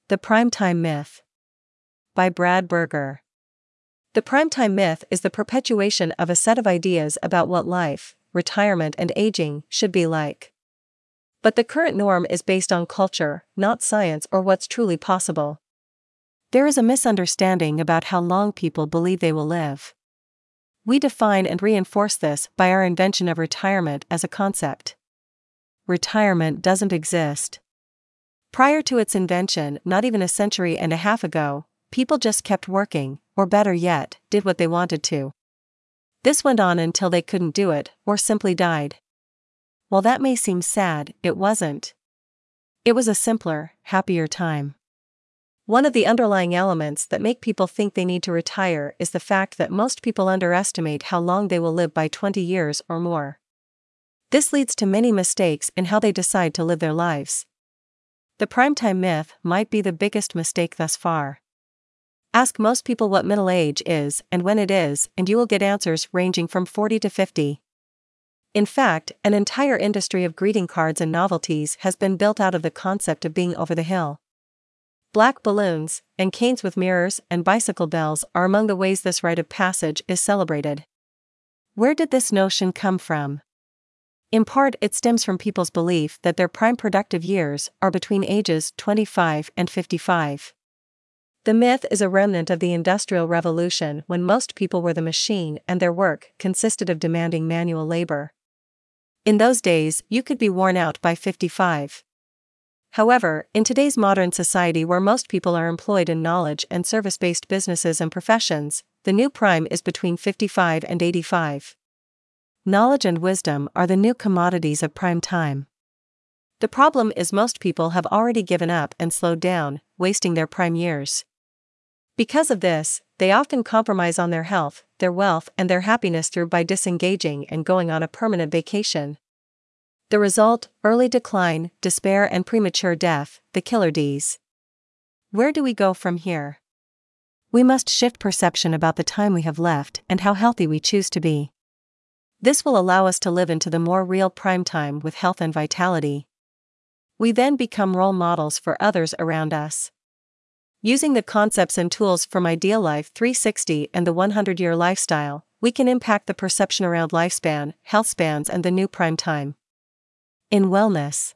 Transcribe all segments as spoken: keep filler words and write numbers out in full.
The Primetime Myth. By Brad Berger. The primetime myth is the perpetuation of a set of ideas about what life, retirement and aging should be like. But the current norm is based on culture, not science or what's truly possible. There is a misunderstanding about how long people believe they will live. We define and reinforce this by our invention of retirement as a concept. Retirement doesn't exist. Prior to its invention, not even a century and a half ago, people just kept working, or better yet, did what they wanted to. This went on until they couldn't do it, or simply died. While that may seem sad, it wasn't. It was a simpler, happier time. One of the underlying elements that make people think they need to retire is the fact that most people underestimate how long they will live by twenty years or more. This leads to many mistakes in how they decide to live their lives. The primetime myth might be the biggest mistake thus far. Ask most people what middle age is and when it is, and you will get answers ranging from forty to fifty. In fact, an entire industry of greeting cards and novelties has been built out of the concept of being over the hill. Black balloons, and canes with mirrors and bicycle bells are among the ways this rite of passage is celebrated. Where did this notion come from? In part, it stems from people's belief that their prime productive years are between ages twenty-five and fifty-five. The myth is a remnant of the Industrial Revolution, when most people were the machine and their work consisted of demanding manual labor. In those days, you could be worn out by fifty-five. However, in today's modern society where most people are employed in knowledge and service-based businesses and professions, the new prime is between fifty-five and eighty-five. Knowledge and wisdom are the new commodities of prime time. The problem is most people have already given up and slowed down, wasting their prime years. Because of this, they often compromise on their health, their wealth and their happiness through by disengaging and going on a permanent vacation. The result, early decline, despair and premature death, the killer Ds. Where do we go from here? We must shift perception about the time we have left and how healthy we choose to be. This will allow us to live into the more real prime time with health and vitality. We then become role models for others around us. Using the concepts and tools from Ideal Life three sixty and the one hundred year lifestyle, we can impact the perception around lifespan, health spans and the new prime time. In wellness.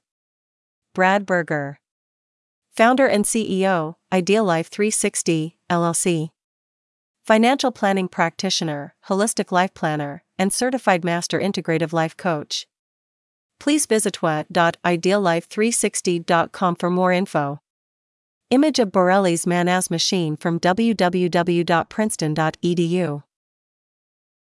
Brad Berger. Founder and C E O, Ideal Life three sixty, L L C. Financial planning practitioner, holistic life planner, and certified master integrative life coach. Please visit w a dot ideal life three sixty dot com for more info. Image of Borelli's Manaz machine from w w w dot princeton dot e d u.